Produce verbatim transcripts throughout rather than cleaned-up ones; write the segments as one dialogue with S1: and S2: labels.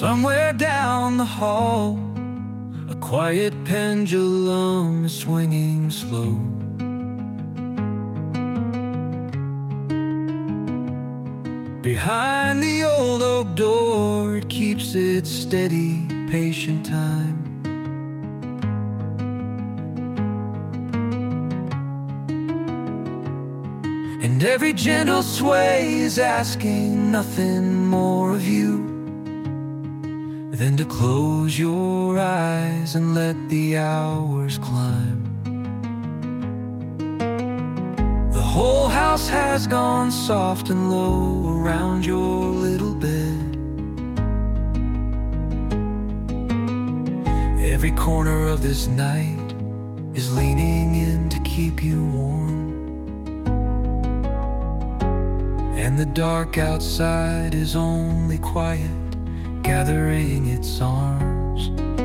S1: Somewhere down the hall, a quiet pendulum is swinging slow. Behind the old oak door, it keeps its steady, patient time. And every gentle sway is asking nothing more of you than to close your eyes and let the hours climb. The whole house has gone soft and low around your little bed. Every corner of this night is leaning in to keep you warm. And the dark outside is only quiet, gathering its arms.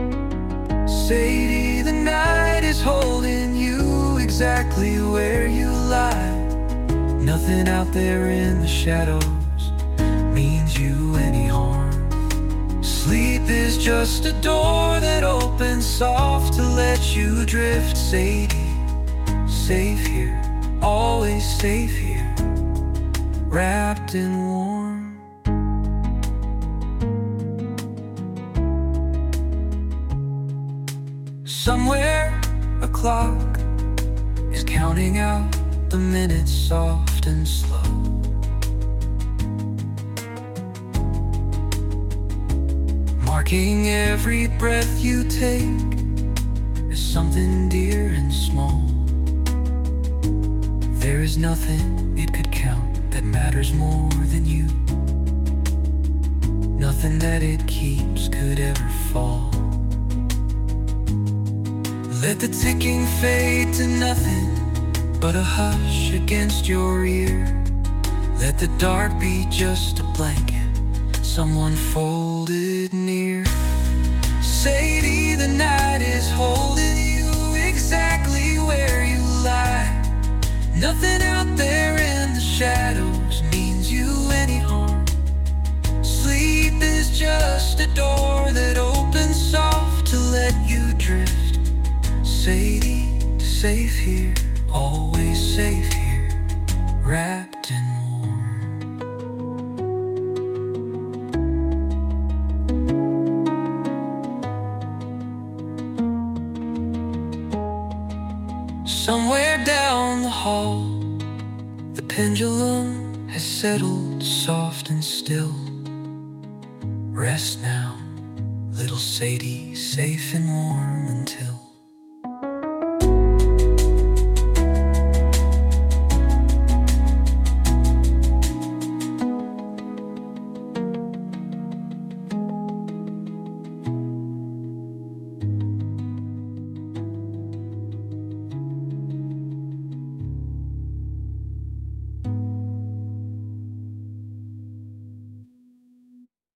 S1: Sadie, the night is holding you exactly where you lie. Nothing out there in the shadows means you any harm. Sleep is just a door that opens soft to let you drift. Sadie, safe here, always safe here, wrapped in warm. Somewhere a clock is counting out the minutes soft and slow. Marking every breath you take as something dear and small. There is nothing it could count that matters more than you. Nothing that it keeps could ever fall. Let the ticking fade to nothing but a hush against your ear. Let the dark be just a blanket someone folded near. Sadie, the night is holding you exactly where you lie. Nothing out there in the shadows means you any harm. Sleep is just a door that opens soft to let you drift. Sadie, safe here, always safe here, wrapped in warm. Somewhere down the hall, the pendulum has settled soft and still. Rest now, little Sadie, safe and warm until